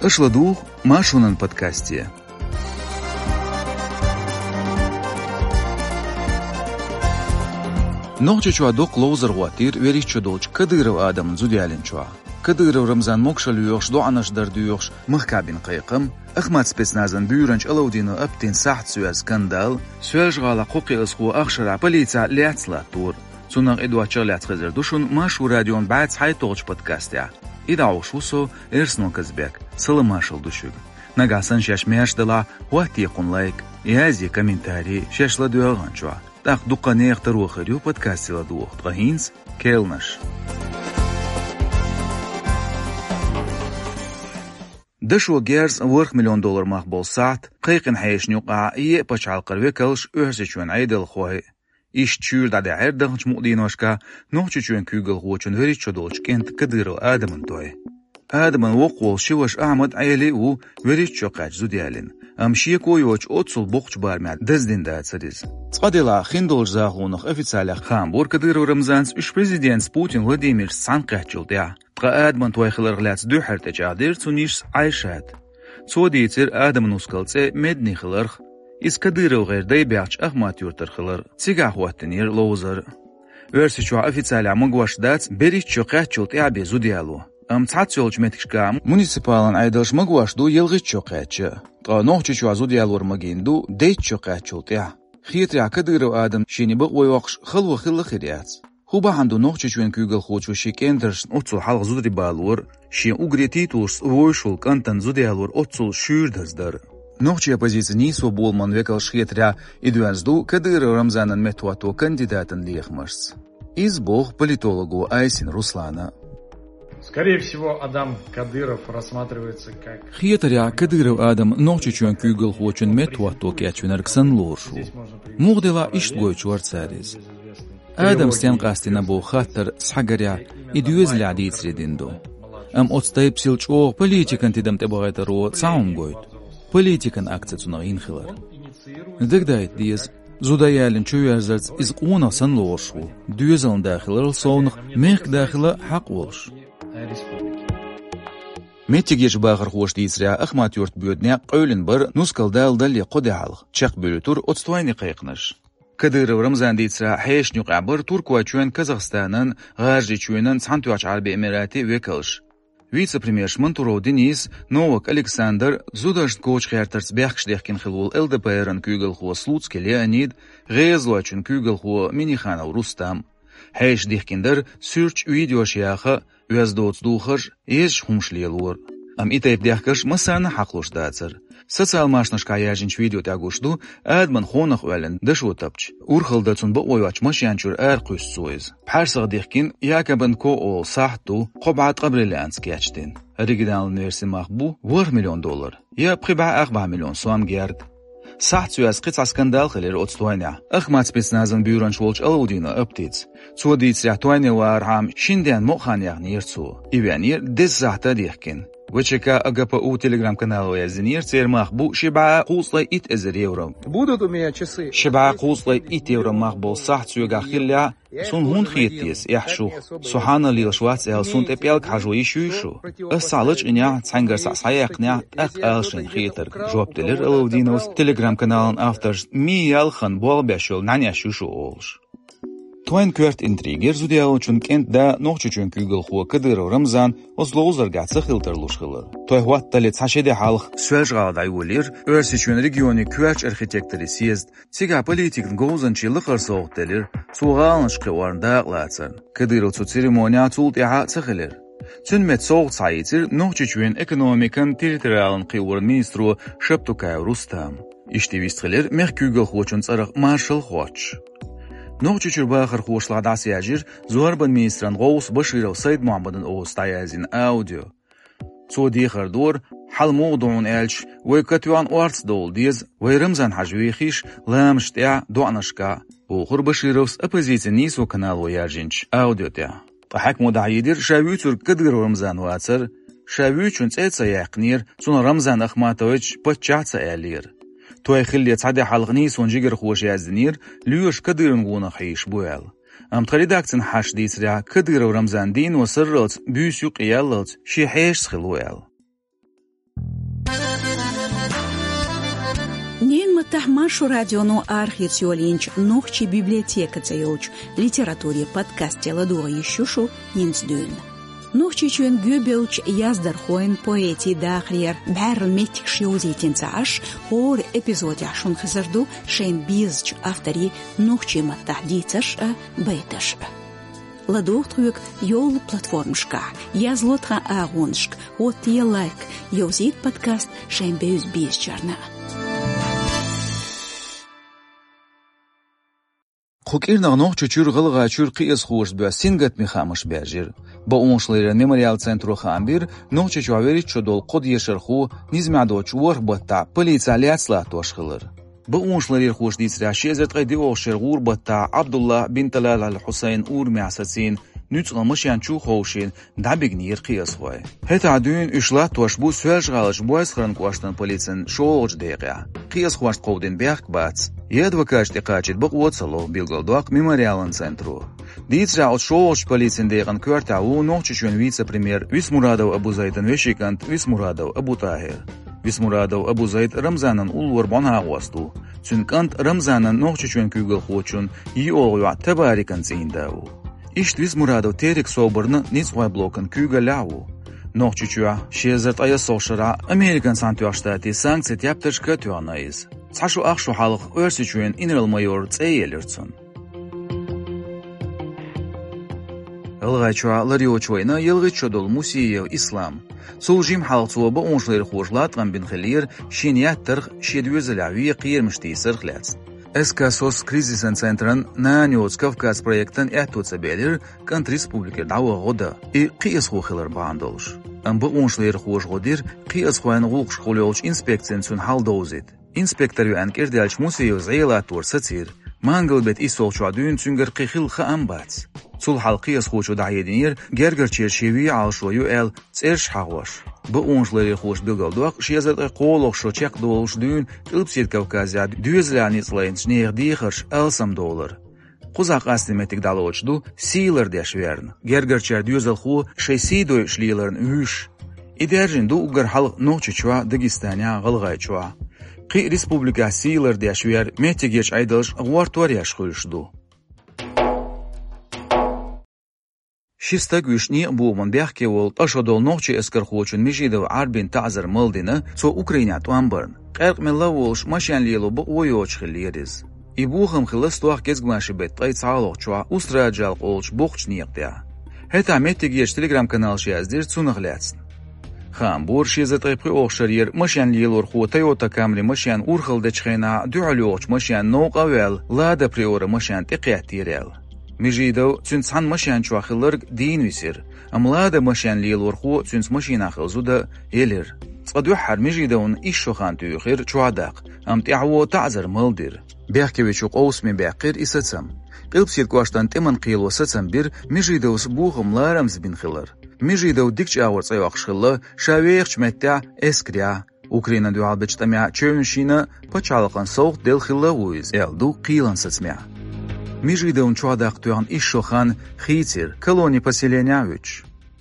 اشلدوه ما شونن بودكاستيه. نوچ چوا دو کلوزر واتیر وریچ چدوچ کدیرو آدم زودیالین چوا. کدیرو رمزان مکشلیوش دو عناش دردیوش مخکابین قیقم. اخمات سپسنازن بیورنج الودینو ابتین ساعت سوال سکندال. سوالش غالا قوقی اسخو اخشرا پلیتا لیاتسلاتور. سونق ادوا چرلیات خزر دوشون ماشو رادیون بعد های توچ پودکاستیا. ایداوشوسو ارسنو کزبک. سلاماشل دوشوگ. نگاسن شش میاش دلا وقتی قن لایک. یازی کامنتاری شش لدوغان چوا. Так дукане второго хорю подкастила двух трагинс келнаш. دشو جيرز $1 مليون مقبول ساعت قيقن حيش نوقع إيه بشعل قروي كلش أهرسشون عيدل خوي إيش تشير دعدي عردغنش مقدينوشكا نوحشون كوغل غوشون هريد شدوش كنت كديرو آدمن توي آدمن وقوال شوش أحمد عيلي و وريد شوقاج زوديالين أمشيكو يوش أتصل بوقش بارمات دزدين داد سريز تقديلا خندول زاغونخ أفيتساليخ خامبور كديرو رمزانس إش بريزيدينس بوتين ولاديمير سانقاحجل ديا تقا آدمن توي خلر غلاتس دو حرتج عادير تونيش عايشات تو ديتر آدمن وسكالتسي مدني خلرخ إس كديرو غير داي بيعش أخمات يورتر خلر تيقاح واتنير لوزر ورسيشو أفيتساليع مقواش دات بريش شوقاحجل ديا بيزو ديالو تعطيولج متكشكام مونيسيبالن عيدلش مقواش دو يلغيت شوقاحج تقا نوحشو عزو ديالور مقيندو ديت شوقاحجل ديا خيتريا كديرو آدم شيني بقوي وقش خلو خل خيريات خوبا عنده نوحشوين كوغل خوچو شيكندرش أتصل حلق زودري بالور شين أغريتيتوس ووشول كانتن زوديالور أتصل شور دزدر نوحشي позиции своболман векалш خيتريا إدوانزدو كديرو رمزانن متواتو кандидатен лихмарс из бог политологу Айсин Руслана. Скорее всего, Адам Кадыров рассматривается как... خيتريا كديرو آدم نوحشوين كوغل خوچن متواتو كياتشونركسن لورشو مغدلا إشتغويچ ورتساريز آدم ستين قاستنا بو خاطر سحقريا إديوز لعديد سريديندو أم أتستيب سيلچوغ بوليتيكن تدم تبغيت رو تساوم قويت بوليتيكن أكتسونغين خلر دقدايت ديز زودايالن چويرزرز إز قونا سن لورشو ديوزلن داخل رلصونخ ميخ داخل حق ولش متيجيش باخر خوش ديسريا أخمات يورت بيودنيا قولن بر نسكال دال دالي قدي حالغ چق بلوتور أتستويني قيقنش كديرو رمزان ديتسرا حيش نيوقع بر تركوا چوين كازاخستانن غارجي چوينن سانتواچ عربي إماراتي ويكلش вице-премьерш Мантуро Денис Новак Александр зудашт коч хертарц бяхш дехкин хилул ЛДПРн кюгел хо Слуцкий Леонид Гезлачун кюгел хо Миниханов Рустам Хайш дехкиндер сюрч видеош яха уяздоц духаш еш хумшлиелур ам итайп дехкаш масана хақлуш дацер социал машнаш каяжинч видео тягушду адман хонах вален дашотапч урхалдацун ба ойвач машянчур арқус суиз парсаг дехкин якабан ко ол сахту қобат қабрилянс кячтин оригинал версия махбу $1 مليون я прибаа $4 مليون сом герд ساعت سويس قطع سكندال خلال أتستوانيا أخمات سبيسنازن بيورن شولش ألودينا أبتيتس سوديت سيحتواني وارحام شنديان مؤخان يغنيرتسو إيوانير ديس زحتا ديحكين وچكا أغاپا او تليجرام каналу язинир цер махбу шибаа қуслай ит эзер евро. Будут у меня часы. Шибаа қуслай ит евро махбол сахт сюга хилля сун хун хиеттис яхшух. Сухана лил швац эл сун тепел кажу ишуишу. Асалыч иня цангар сасаяқня ак алшин хиетер. Жоптелер Алаудинос телеграм каналын авторш ми ялхан болбяшул наняшушу олш. توين كورت انتريجر زوديالو چون كنت دا نوحچو چون كوغل خو كديرو رمزان وزلوزر گاتس خيلترلوش خلر توي هوات تلت حشيدي حالخ سوالش غاداي ولير ارسي چون ريجيوني كوارچ ارخيتكتري سيزد تيغا بوليتيكن غوزنچي لخر سوقتلر سوغالنش قوارندا قلاتسن كديرو تو سيريمونيا تولتيها تخلر چون مت سوق سايتر نوحچو چون ايكونوميكن تيريتوريالن قيور مينسترو شبتوكاي روستام اشتيويست خلر مخ كوغل خو چون صرق مارشال خوچ نوچو چرباخر خوشلا داس یاجر زوار بن مینستران غوس بشير وسيد محمد اوس تايازين اوديو تو ديخر دور حل موضوعون الش ويكتوان وارتس دول ديز ويرمزان حجويخيش لامشتيا دوانشكا بوخر بشيروس оппозиция نيسو каналу яжинч اوديو تيا حكمو دعيدر شاويتور كدر رمزان واتر شاويچون صيصا يقنير سون رمزان اخماتويچ بچاتsa الير توي خلي تصعدي حلقني سونجيجر خوش يازدنير ليوش كديرن غونا خيش بوال ام تريداكتن حش ديسريا كدير ورمزان دين وسرلت بيسيو قيالت شي حيش خلوال Маттах Машу радиону архитсиолинч нохчи библиотека цейлч литературе подкасте ладуа ещушу нинсдюн. Нохчи чуен гюбелч яздар хоен поэти дахриер бәрл метик шиозитин цааш хор эпизоде ашун хазарду шейн бизч автори нохчи маттах дицаш бейташ. Ладуhtruк йол платформшка, язлотха агоншк, вот е лайк, йозит подкаст шейн беюз бизчарна. Хукирна нохчу чур гылга чур кыйыз хуш бя сингат михамыш бяжир. Ба оншлерен мемориал центру хамбир нохчу чавери чодол код ешерху низмядо чур бата полициаляцла тошхылыр. Ба оншлер хуш дисра шезет кайди ошергур бата Абдулла бин Талал аль-Хусейн ур мясацин нützgamышян чу хоушин дабигнир кыйыз хой. Хета дün ишла тошбу сөж галыш бойс хран куаштан полицин шолж дега. Кыйыз хуаш ковден бяк бац. Едвакаш текачит баквоцало билгалдуак мемориален центру. Дицра от шолж полицин деган квартау нохчучун вице-премьер Висмурадов Абу Зайдан вешикант Висмурадов Абу Тахир. Висмурадов Абу Зайд Рамзанан улвар банагвасту. Цункант Рамзанан нохчучун кюгал хочун и огуа табарикан циндау. Ишт Висмурадов терик соборны ницвай блокан кюгаляу. Нохчучуа шезерт ая сошара Американ сантуаштати санкций тяптышка тюанайыз. Цашу ахшу халық өрсічуен инрал-майор цейелерцун. Илгайчуа лариочуайна елгайчудол мусиев ислам. Сулжим халцуа ба оншлер хожлатган бин хилир шинияттырг шедвезелави қиермішті сырхляц. Эскасос кризисен центран наньоц Кавказ проектан әттуца белер кант республике дауа года и қиыз хохилар баандолш. Ба оншлер хожгодир қиыз хуайн ғулқ шқолиолч инспекциян цун халдозит. Инспекторю анкердалч мусиев зейлатур сацир. Мангалбет исолчу адуин цунгар қихил хаамбац. Цул халқиыз хожу дайединир гергерчер шеви алшою эл церш хагваш. Ба оншлери хош билгалдуак шезерт қолоқ шочек долш дюн қылпсет Кавказя дюзляниц лайнч нехдихарш $1. Қузақ астиметик далочду силер дешверн. Гергерчер дюзел ху шейсидой шлилерн үш. Идержинду угар халық нохчучуа Дагестаня ғылғайчуа. Қи республика силер дешвер метигеч айдалш ғуартуаряш хуйшду. Шистагвишни бууман бяхке ол ашадол нохчи эскархочун межидов арбин тазар мылдина со Украина туамбарн. Қерқ мелла волш машан лило ба ойоч хилириз. И бухам хиластуах кезгмаши бет тайцалох чуа устраджал олч бухч ниqдя. Хета метигеч телеграм-канал шияздир цунахляцн. Хамбур шизетай при охшарьер машан лилор ху Toyota Camry машан урхалдачхена дуалёч машан ноqавел лада приора машан тиqятирел. Межидов цунцхан машан чуахилерг дин висир. Амлада машан лилор ху цунц машина хилзуда елер. Цаду хар межидовн ишшохан туйхир чуадақ. Ам тиаво тазар мылдир. Бяхкевичу қоусми бяқир исацам. Қилпсит куаштан теман қило сацам бир межидовс бухам ларамз бин хилар. Межидов дикч ауарц айвақшхилла шавеяхч мэття эскря. Украина дуалбечтамя чөөншина пачалақан соуқ дел хилла уиз. Элду қилан сацмя. Межидовн чуадақ туян ишшохан хитир колони поселения вич.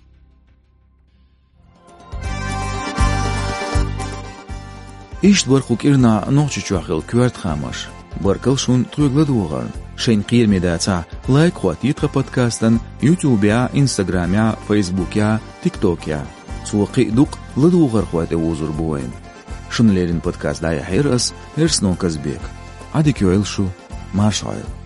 Ишт бархук ирна нохчучуахил кварт хамаш. Баркал шун трюгладугар. Шейн қирмедаца лайк хватитха подкастан YouTube-я, Instagram-я, Facebook-я, TikTok-я. Суақи дуқ ладугар хвате узур буайн. Шунлерин подкаст дая хайрас, эрснон казбек. Адикю элшу, маршайл.